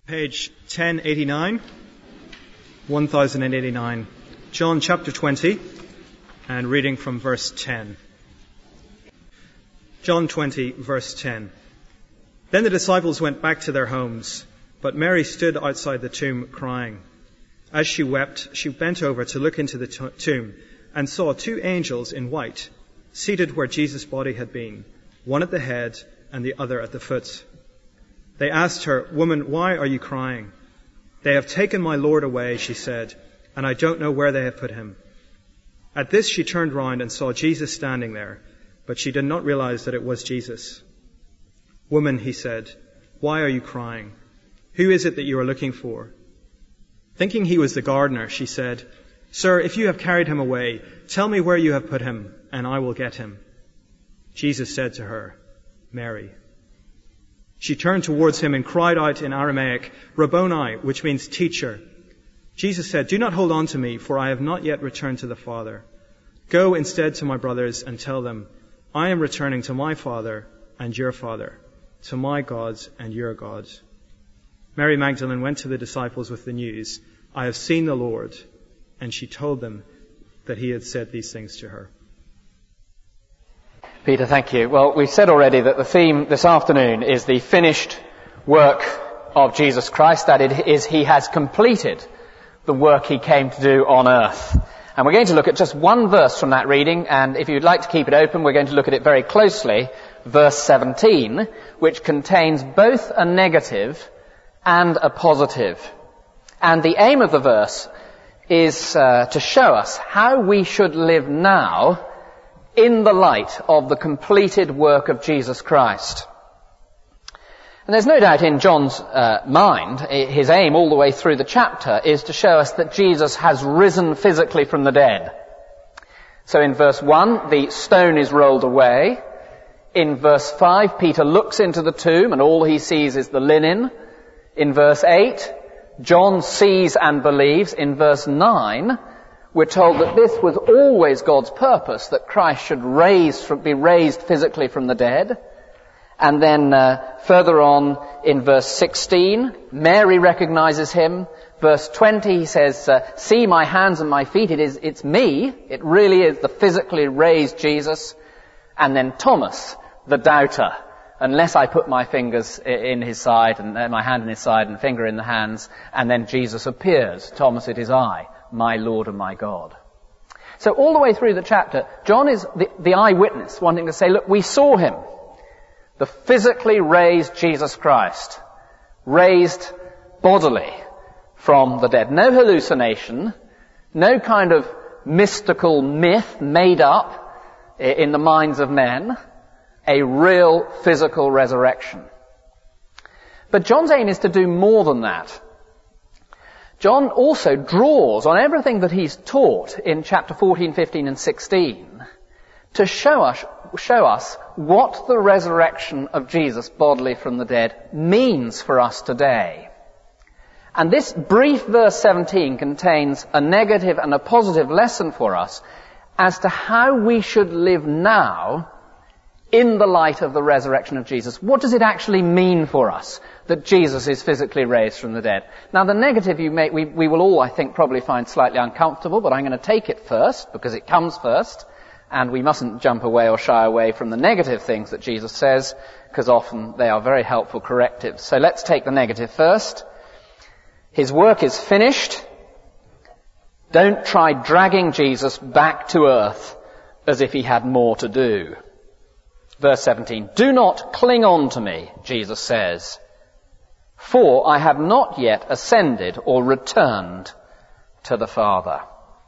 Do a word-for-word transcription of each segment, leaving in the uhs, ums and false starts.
Page ten eighty-nine, one thousand eighty-nine, John chapter twenty, and reading from verse ten. John twenty, verse ten. Then the disciples went back to their homes, but Mary stood outside the tomb crying. As she wept, she bent over to look into the to- tomb and saw two angels in white, seated where Jesus' body had been, one at the head and the other at the foot. They asked her, "Woman, why are you crying?" "They have taken my Lord away," she said, "and I don't know where they have put him." At this she turned round and saw Jesus standing there, but she did not realize that it was Jesus. "Woman," he said, "why are you crying? Who is it that you are looking for?" Thinking he was the gardener, she said, "Sir, if you have carried him away, tell me where you have put him, and I will get him." Jesus said to her, "Mary." She turned towards him and cried out in Aramaic, "Rabboni," which means teacher. Jesus said, "Do not hold on to me, for I have not yet returned to the Father. Go instead to my brothers and tell them, I am returning to my Father and your Father, to my God and your God." Mary Magdalene went to the disciples with the news, "I have seen the Lord," and she told them that he had said these things to her. Peter, thank you. Well, we've said already that the theme this afternoon is the finished work of Jesus Christ. That it is, he has completed the work he came to do on earth. And we're going to look at just one verse from that reading, and if you'd like to keep it open, we're going to look at it very closely, verse seventeen, which contains both a negative and a positive. And the aim of the verse is uh, to show us how we should live now in the light of the completed work of Jesus Christ. And there's no doubt in John's uh, mind, his aim all the way through the chapter is to show us that Jesus has risen physically from the dead. So in verse one, the stone is rolled away. In verse five, Peter looks into the tomb and all he sees is the linen. In verse eight, John sees and believes. In verse nine, we're told that this was always God's purpose, that Christ should raise, be raised physically from the dead. And then uh, further on in verse sixteen, Mary recognizes him. Verse twenty, he says, uh, "See my hands and my feet, it is, it's me." It really is the physically raised Jesus. And then Thomas, the doubter, "Unless I put my fingers in his side, and uh, my hand in his side and finger in the hands." And then Jesus appears. "Thomas, it is I, my Lord and my God." So all the way through the chapter, John is the, the eyewitness, wanting to say, look, we saw him. The physically raised Jesus Christ, raised bodily from the dead. No hallucination, no kind of mystical myth made up in the minds of men. A real physical resurrection. But John's aim is to do more than that. John also draws on everything that he's taught in chapter fourteen, fifteen and sixteen to show us, show us what the resurrection of Jesus bodily from the dead means for us today. And this brief verse seventeen contains a negative and a positive lesson for us as to how we should live now in the light of the resurrection of Jesus. What does it actually mean for us that Jesus is physically raised from the dead? Now, the negative you may, we, we will all, I think, probably find slightly uncomfortable, but I'm going to take it first, because it comes first, and we mustn't jump away or shy away from the negative things that Jesus says, because often they are very helpful correctives. So let's take the negative first. His work is finished. Don't try dragging Jesus back to earth as if he had more to do. Verse seventeen, "Do not cling on to me," Jesus says, "for I have not yet ascended or returned to the Father."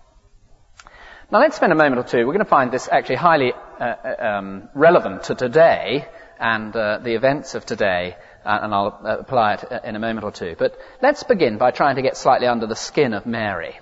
Now let's spend a moment or two. We're going to find this actually highly uh, um, relevant to today and uh, the events of today, uh, and I'll uh, apply it in a moment or two. But let's begin by trying to get slightly under the skin of Mary.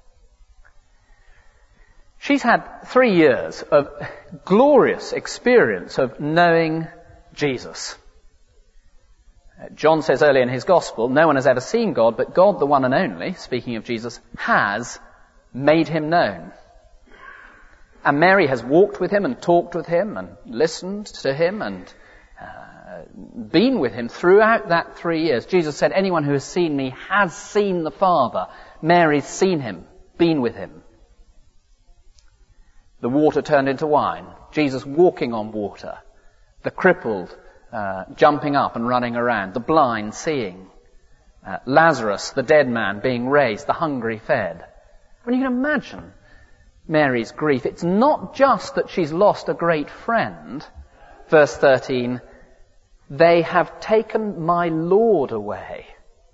She's had three years of glorious experience of knowing Jesus. John says earlier in his gospel, no one has ever seen God, but God, the one and only, speaking of Jesus, has made him known. And Mary has walked with him and talked with him and listened to him and uh, been with him throughout that three years. Jesus said, anyone who has seen me has seen the Father. Mary's seen him, been with him. The water turned into wine. Jesus walking on water. The crippled uh, jumping up and running around. The blind seeing. Uh, Lazarus, the dead man, being raised. The hungry fed. I mean, you can imagine Mary's grief. It's not just that she's lost a great friend. Verse thirteen, they have taken my Lord away.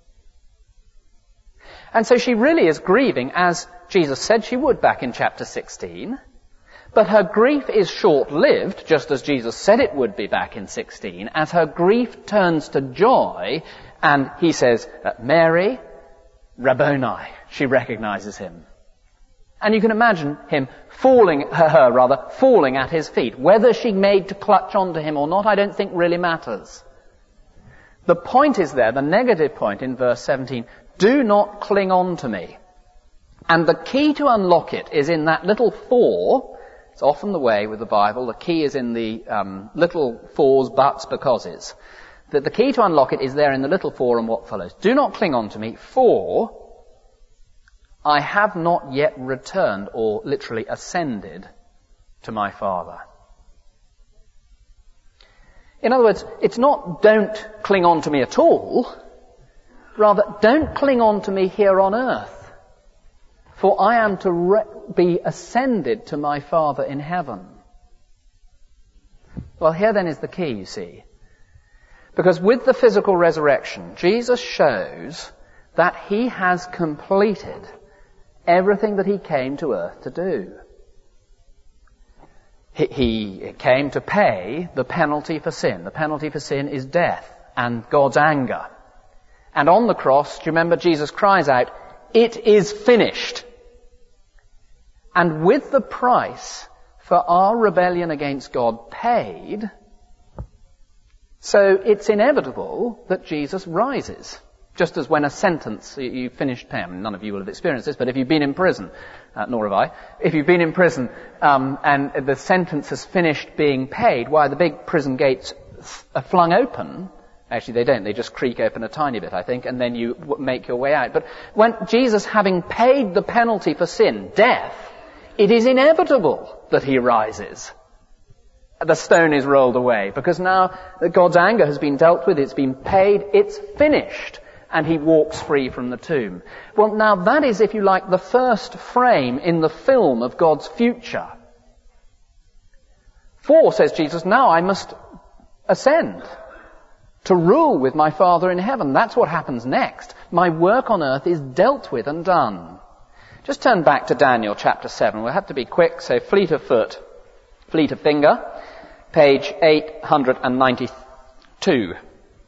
And so she really is grieving, as Jesus said she would back in chapter sixteen. But her grief is short-lived, just as Jesus said it would be back in sixteen, as her grief turns to joy, and he says, Mary, Rabboni. She recognizes him. And you can imagine him falling, her, her rather, falling at his feet. Whether she made to clutch onto him or not, I don't think really matters. The point is there, the negative point in verse seventeen, do not cling on to me. And the key to unlock it is in that little for. It's often the way with the Bible. The key is in the um, little fors, buts, becauses. That the key to unlock it is there in the little for and what follows. Do not cling on to me, for I have not yet returned, or literally ascended, to my Father. In other words, it's not don't cling on to me at all. Rather, don't cling on to me here on earth. For I am to re- be ascended to my Father in heaven. Well, here then is the key, you see. Because with the physical resurrection, Jesus shows that he has completed everything that he came to earth to do. He, he came to pay the penalty for sin. The penalty for sin is death and God's anger. And on the cross, do you remember Jesus cries out, it is finished. And with the price for our rebellion against God paid, so it's inevitable that Jesus rises. Just as when a sentence, you finished paying, none of you will have experienced this, but if you've been in prison, uh, nor have I, if you've been in prison um, and the sentence has finished being paid, why the big prison gates are flung open. Actually, they don't. They just creak open a tiny bit, I think, and then you w- make your way out. But when Jesus, having paid the penalty for sin, death, it is inevitable that he rises. The stone is rolled away, because now that God's anger has been dealt with, it's been paid, it's finished, and he walks free from the tomb. Well, now that is, if you like, the first frame in the film of God's future. For, says Jesus, now I must ascend to rule with my Father in heaven. That's what happens next. My work on earth is dealt with and done. Just turn back to Daniel chapter seven. We'll have to be quick, so fleet of foot, fleet of finger, page eight ninety-two.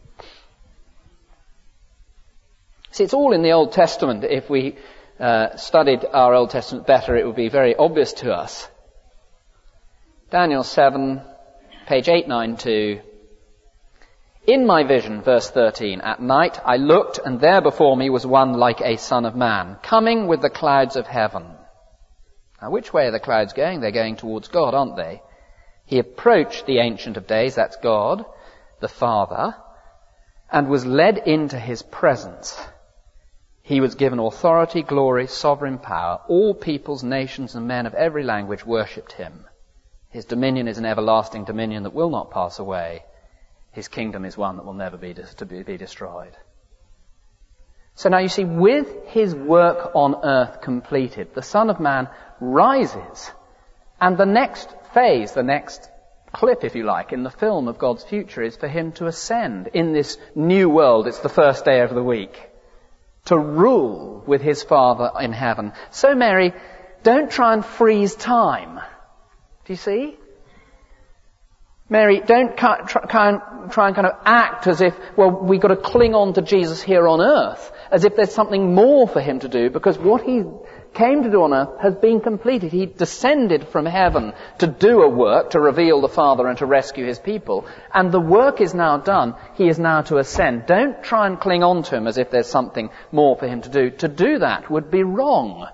See, it's all in the Old Testament. If we uh, studied our Old Testament better, it would be very obvious to us. Daniel seven, page eight ninety-two. In my vision, verse thirteen, at night I looked, and there before me was one like a son of man, coming with the clouds of heaven. Now, which way are the clouds going? They're going towards God, aren't they? He approached the Ancient of Days, that's God, the Father, and was led into his presence. He was given authority, glory, sovereign power. All peoples, nations, and men of every language worshipped him. His dominion is an everlasting dominion that will not pass away. His kingdom is one that will never be, to be, be destroyed. So now you see, with his work on earth completed, the Son of Man rises. And the next phase, the next clip, if you like, in the film of God's future is for him to ascend in this new world. It's the first day of the week. To rule with his Father in heaven. So Mary, don't try and freeze time. Do you see? Mary, don't try and kind of act as if, well, we've got to cling on to Jesus here on earth, as if there's something more for him to do, because what he came to do on earth has been completed. He descended from heaven to do a work, to reveal the Father and to rescue his people, and the work is now done. He is now to ascend. Don't try and cling on to him as if there's something more for him to do. To do that would be wrong.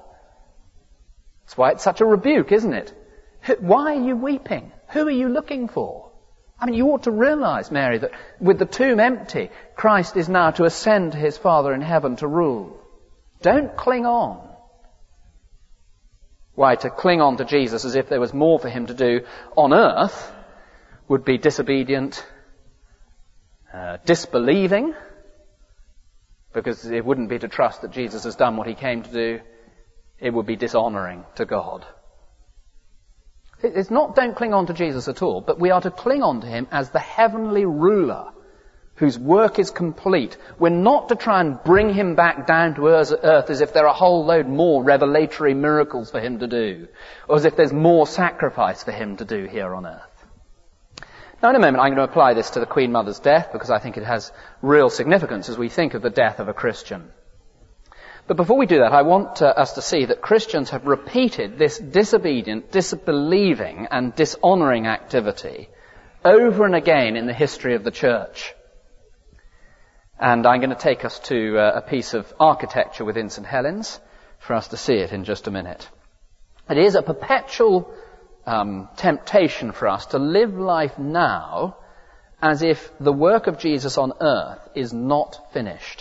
That's why it's such a rebuke, isn't it? Why are you weeping? Who are you looking for? I mean, you ought to realize, Mary, that with the tomb empty, Christ is now to ascend to his Father in heaven to rule. Don't cling on. Why, to cling on to Jesus as if there was more for him to do on earth would be disobedient, uh, disbelieving, because it wouldn't be to trust that Jesus has done what he came to do. It would be dishonoring to God. It's not don't cling on to Jesus at all, but we are to cling on to him as the heavenly ruler whose work is complete. We're not to try and bring him back down to earth as if there are a whole load more revelatory miracles for him to do, or as if there's more sacrifice for him to do here on earth. Now in a moment I'm going to apply this to the Queen Mother's death because I think it has real significance as we think of the death of a Christian. But before we do that, I want uh, us to see that Christians have repeated this disobedient, disbelieving and dishonouring activity over and again in the history of the church. And I'm going to take us to uh, a piece of architecture within St Helens for us to see it in just a minute. It is a perpetual um, temptation for us to live life now as if the work of Jesus on earth is not finished.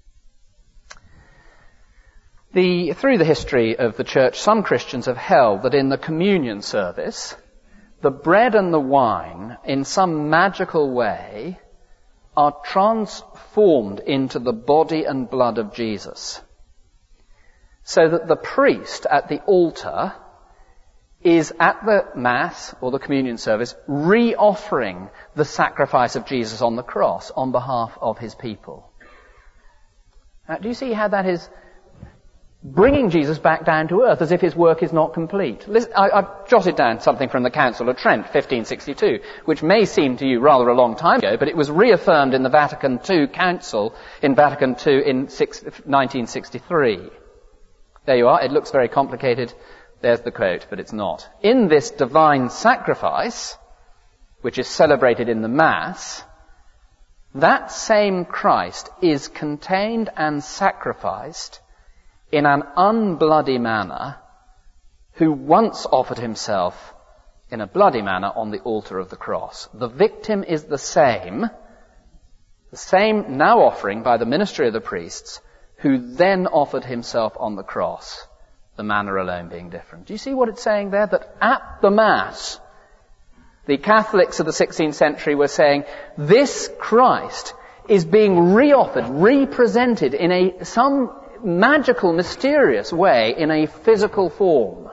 The, through the history of the church, some Christians have held that in the communion service, the bread and the wine, in some magical way, are transformed into the body and blood of Jesus. So that the priest at the altar is at the Mass, or the communion service, re-offering the sacrifice of Jesus on the cross on behalf of his people. Now, do you see how that is bringing Jesus back down to earth as if his work is not complete? Listen, I, I've jotted down something from the Council of Trent, fifteen sixty-two, which may seem to you rather a long time ago, but it was reaffirmed in the Vatican Two Council in Vatican Two in nineteen sixty-three. There you are. It looks very complicated. There's the quote, but it's not. In this divine sacrifice, which is celebrated in the Mass, that same Christ is contained and sacrificed in an unbloody manner, who once offered himself in a bloody manner on the altar of the cross. The victim is the same, the same now offering by the ministry of the priests, who then offered himself on the cross, the manner alone being different. Do you see what it's saying there? That at the Mass, the Catholics of the sixteenth century were saying, this Christ is being re-offered, re-presented in a some magical, mysterious way in a physical form.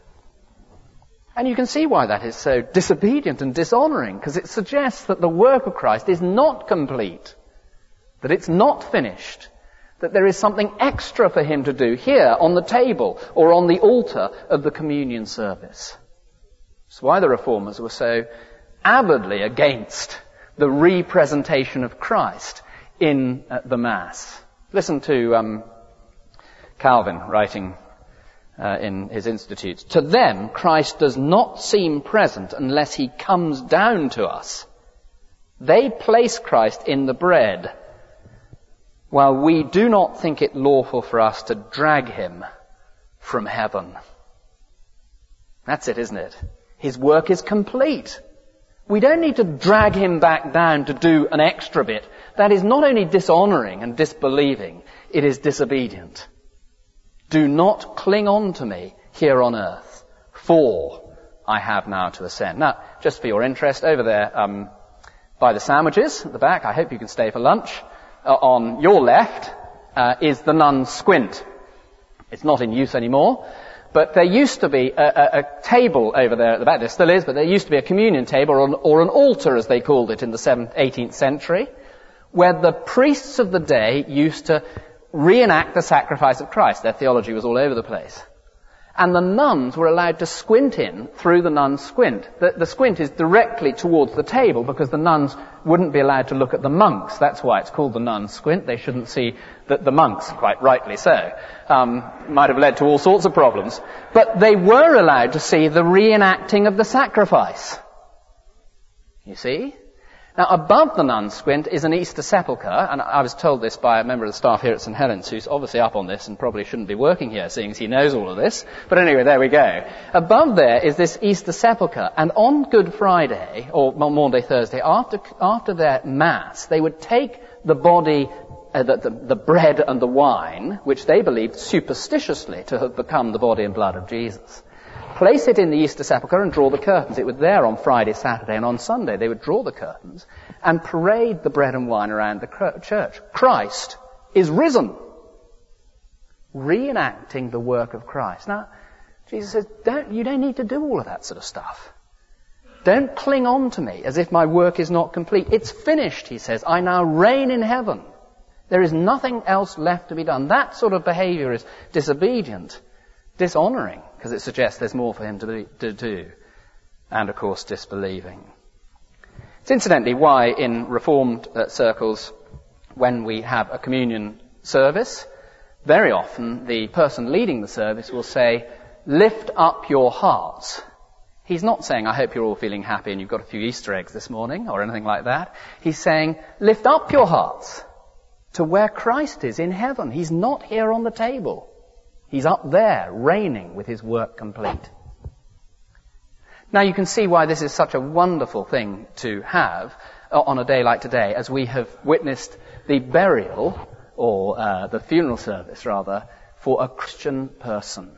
And you can see why that is so disobedient and dishonouring, because it suggests that the work of Christ is not complete, that it's not finished, that there is something extra for him to do here on the table or on the altar of the communion service. That's why the Reformers were so avidly against the representation of Christ in uh, the Mass. Listen to um, Calvin writing uh, in his Institutes. To them, Christ does not seem present unless he comes down to us. They place Christ in the bread, while we do not think it lawful for us to drag him from heaven. That's it, isn't it? His work is complete. We don't need to drag him back down to do an extra bit. That is not only dishonouring and disbelieving, it is disobedient. Do not cling on to me here on earth, for I have now to ascend. Now, just for your interest, over there um, by the sandwiches at the back, I hope you can stay for lunch, uh, on your left uh, is the nun's squint. It's not in use anymore, but there used to be a, a, a table over there at the back. There still is, but there used to be a communion table or an, or an altar, as they called it in the seventeenth, eighteenth century, where the priests of the day used to reenact the sacrifice of Christ. Their theology was all over the place. And the nuns were allowed to squint in through the nun's squint. The, the squint is directly towards the table because the nuns wouldn't be allowed to look at the monks. That's why it's called the nun's squint. They shouldn't see the, the monks, quite rightly so. Um, might have led to all sorts of problems. But they were allowed to see the reenacting of the sacrifice. You see? Now, above the nun squint is an Easter sepulchre, and I was told this by a member of the staff here at St Helens, who's obviously up on this and probably shouldn't be working here, seeing as he knows all of this. But anyway, there we go. Above there is this Easter sepulchre, and on Good Friday, or Maundy Thursday, after after their Mass, they would take the body, uh, the, the, the bread and the wine, which they believed superstitiously to have become the body and blood of Jesus, place it in the Easter sepulchre and draw the curtains. It was there on Friday, Saturday, and on Sunday they would draw the curtains and parade the bread and wine around the church. Christ is risen, reenacting the work of Christ. Now, Jesus says, don't, you don't need to do all of that sort of stuff. Don't cling on to me as if my work is not complete. It's finished, he says. I now reign in heaven. There is nothing else left to be done. That sort of behavior is disobedient, dishonouring, because it suggests there's more for him to, be, to do, and of course disbelieving. It's incidentally why in Reformed uh, circles, when we have a communion service, very often the person leading the service will say, lift up your hearts. He's not saying, I hope you're all feeling happy and you've got a few Easter eggs this morning, or anything like that. He's saying, lift up your hearts to where Christ is in heaven. He's not here on the table. He's up there, reigning with his work complete. Now you can see why this is such a wonderful thing to have on a day like today, as we have witnessed the burial, or uh, the funeral service rather, for a Christian person.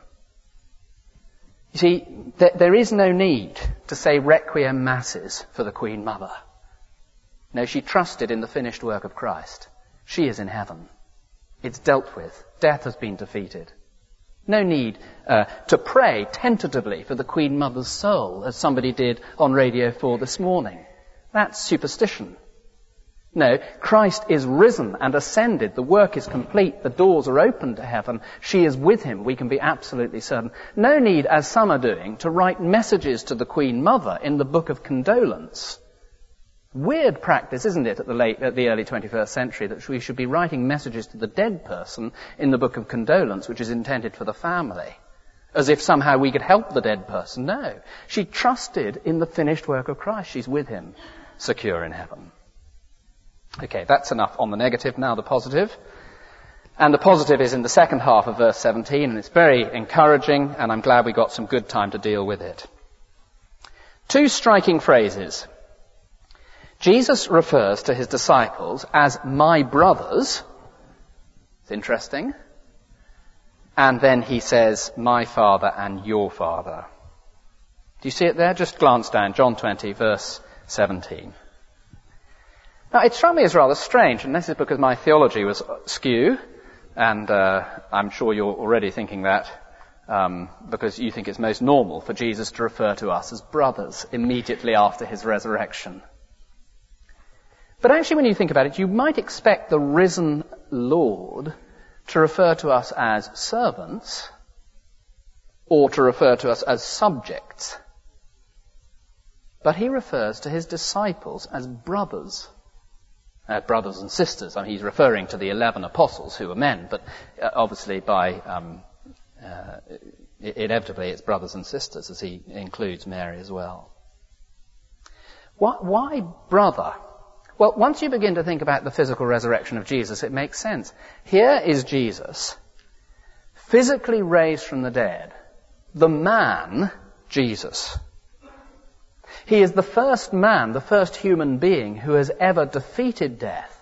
You see, th- there is no need to say requiem masses for the Queen Mother. No, she trusted in the finished work of Christ. She is in heaven. It's dealt with. Death has been defeated. No need uh, to pray tentatively for the Queen Mother's soul, as somebody did on Radio four this morning. That's superstition. No, Christ is risen and ascended. The work is complete. The doors are open to heaven. She is with him. We can be absolutely certain. No need, as some are doing, to write messages to the Queen Mother in the Book of Condolence. Weird practice, isn't it, at the late, at the early twenty-first century, that we should be writing messages to the dead person in the Book of Condolence, which is intended for the family, as if somehow we could help the dead person. No. She trusted in the finished work of Christ. She's with him, secure in heaven. Okay, that's enough on the negative. Now the positive. And the positive is in the second half of verse seventeen, and it's very encouraging, and I'm glad we got some good time to deal with it. Two striking phrases. Jesus refers to his disciples as my brothers. It's interesting. And then he says, my Father and your Father. Do you see it there? Just glance down, John twenty, verse seventeen. Now, it struck me as rather strange, and this is because my theology was skew, and uh, I'm sure you're already thinking that, um, because you think it's most normal for Jesus to refer to us as brothers immediately after his resurrection. But actually, when you think about it, you might expect the risen Lord to refer to us as servants, or to refer to us as subjects. But he refers to his disciples as brothers. Uh, brothers and sisters. I mean, he's referring to the eleven apostles who were men, but uh, obviously by, um, uh, inevitably it's brothers and sisters, as he includes Mary as well. Why, why brother? Well, once you begin to think about the physical resurrection of Jesus, it makes sense. Here is Jesus, physically raised from the dead, the man, Jesus. He is the first man, the first human being who has ever defeated death.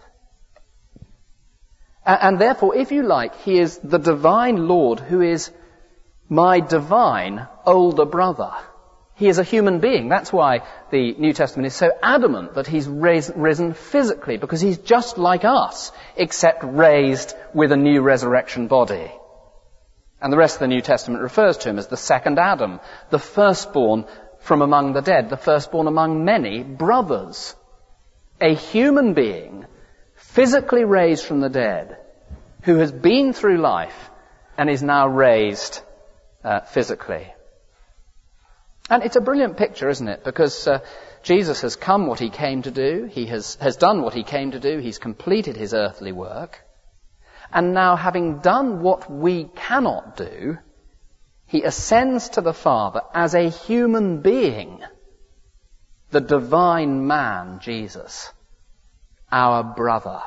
And, and therefore, if you like, he is the divine Lord who is my divine older brother. He is a human being. That's why the New Testament is so adamant that he's raised, risen physically, because he's just like us, except raised with a new resurrection body. And the rest of the New Testament refers to him as the second Adam, the firstborn from among the dead, the firstborn among many brothers. A human being, physically raised from the dead, who has been through life and is now raised uh, physically. And it's a brilliant picture, isn't it? Because uh, Jesus has come what he came to do. He has, has done what he came to do. He's completed his earthly work. And now, having done what we cannot do, he ascends to the Father as a human being. The divine man, Jesus, our brother.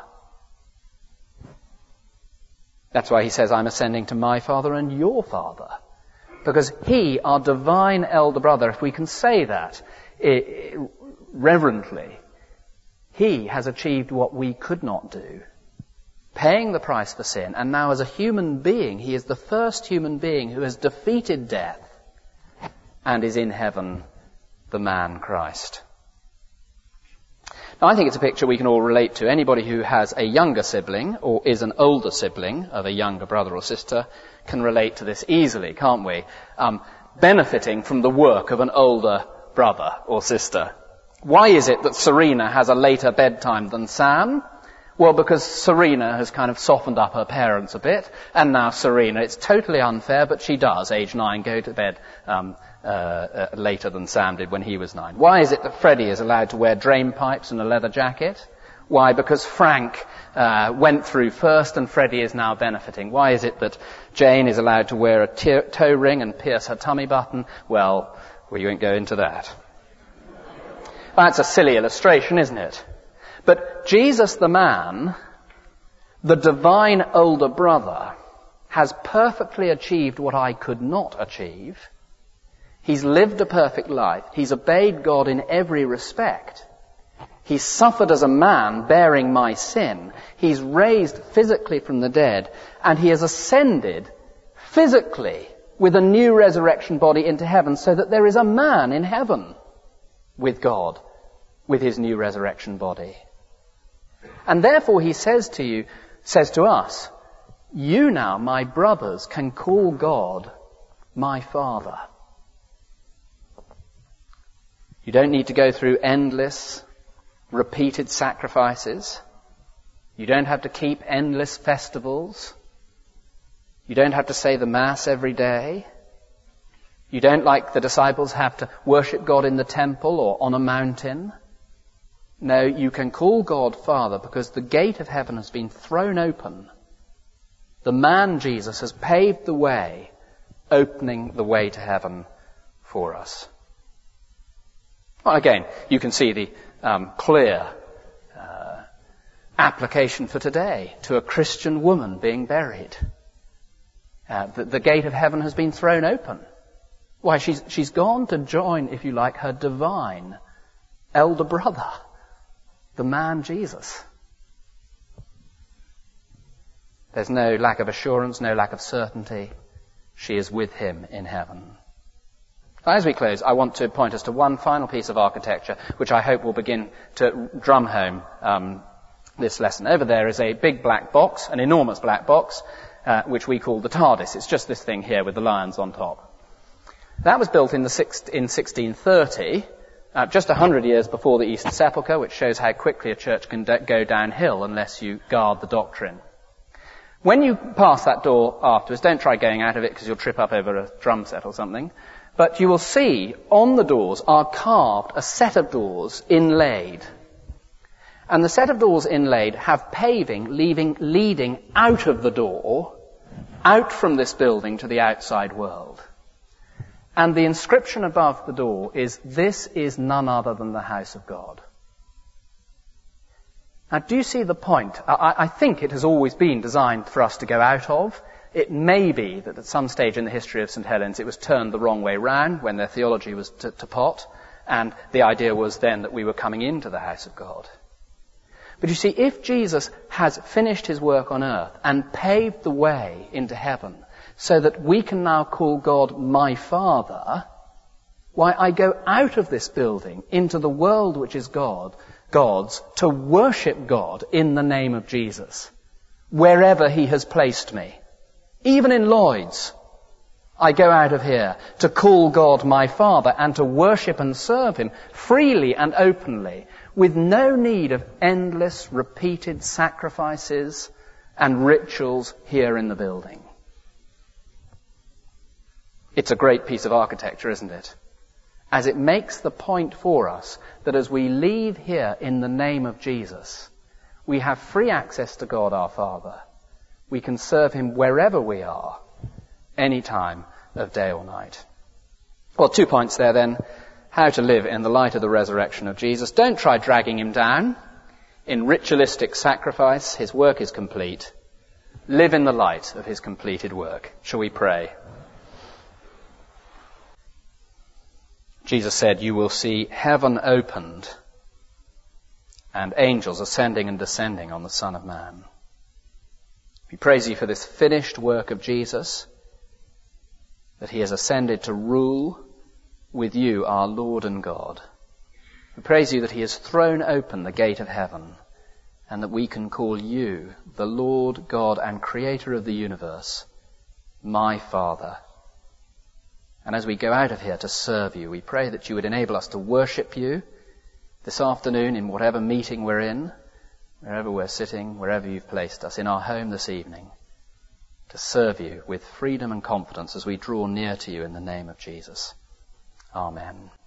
That's why he says, I'm ascending to my Father and your Father. Because he, our divine elder brother, if we can say that it, reverently, he has achieved what we could not do, paying the price for sin, and now as a human being, he is the first human being who has defeated death and is in heaven, the man Christ. Now, I think it's a picture we can all relate to. Anybody who has a younger sibling or is an older sibling of a younger brother or sister can relate to this easily, can't we? Um, benefiting from the work of an older brother or sister. Why is it that Serena has a later bedtime than Sam? Well, because Serena has kind of softened up her parents a bit, and now Serena, it's totally unfair, but she does, age nine, go to bed um, uh, uh, later than Sam did when he was nine. Why is it that Freddie is allowed to wear drain pipes and a leather jacket? Why? Because Frank uh, went through first and Freddie is now benefiting. Why is it that Jane is allowed to wear a te- toe ring and pierce her tummy button? Well, we won't go into that. That's a silly illustration, isn't it? But Jesus the man, the divine older brother, has perfectly achieved what I could not achieve. He's lived a perfect life. He's obeyed God in every respect. He's suffered as a man bearing my sin. He's raised physically from the dead. And he has ascended physically with a new resurrection body into heaven so that there is a man in heaven with God, with his new resurrection body. And therefore he says to you, says to us, you now, my brothers, can call God my Father. You don't need to go through endless, repeated sacrifices. You don't have to keep endless festivals. You don't have to say the Mass every day. You don't, like the disciples, have to worship God in the temple or on a mountain. No, you can call God Father because the gate of heaven has been thrown open. The man Jesus has paved the way, opening the way to heaven for us. Well, again, you can see the um, clear uh, application for today to a Christian woman being buried. Uh, the, the gate of heaven has been thrown open. Why, she's, she's gone to join, if you like, her divine elder brother, the man Jesus. There's no lack of assurance, no lack of certainty. She is with him in heaven. As we close, I want to point us to one final piece of architecture, which I hope will begin to drum home um, this lesson. Over there is a big black box, an enormous black box, uh, which we call the TARDIS. It's just this thing here with the lions on top. That was built in, the six, in sixteen thirty, uh, just a hundred years before the Eastern Sepulchre, which shows how quickly a church can d- go downhill unless you guard the doctrine. When you pass that door afterwards, don't try going out of it because you'll trip up over a drum set or something. But you will see on the doors are carved a set of doors inlaid. And the set of doors inlaid have paving leaving, leading out of the door, out from this building to the outside world. And the inscription above the door is, "This is none other than the house of God." Now, do you see the point? I, I think it has always been designed for us to go out of. It may be that at some stage in the history of Saint Helens it was turned the wrong way round when their theology was to, to pot, and the idea was then that we were coming into the house of God. But you see, if Jesus has finished his work on earth and paved the way into heaven so that we can now call God my Father, why, I go out of this building into the world which is God, God's, to worship God in the name of Jesus, wherever he has placed me. Even in Lloyd's, I go out of here to call God my Father and to worship and serve him freely and openly, with no need of endless, repeated sacrifices and rituals here in the building. It's a great piece of architecture, isn't it? As it makes the point for us that as we leave here in the name of Jesus, we have free access to God our Father. We can serve him wherever we are, any time of day or night. Well, two points there then. how to live in the light of the resurrection of Jesus. Don't try dragging him down in ritualistic sacrifice. His work is complete. Live in the light of his completed work. Shall we pray? Jesus said, "You will see heaven opened and angels ascending and descending on the Son of Man." We praise you for this finished work of Jesus, that he has ascended to rule with you, our Lord and God. We praise you that he has thrown open the gate of heaven, and that we can call you, the Lord God and Creator of the universe, my Father. And as we go out of here to serve you, we pray that you would enable us to worship you this afternoon in whatever meeting we're in, wherever we're sitting, wherever you've placed us, in our home this evening, to serve you with freedom and confidence as we draw near to you in the name of Jesus. Amen.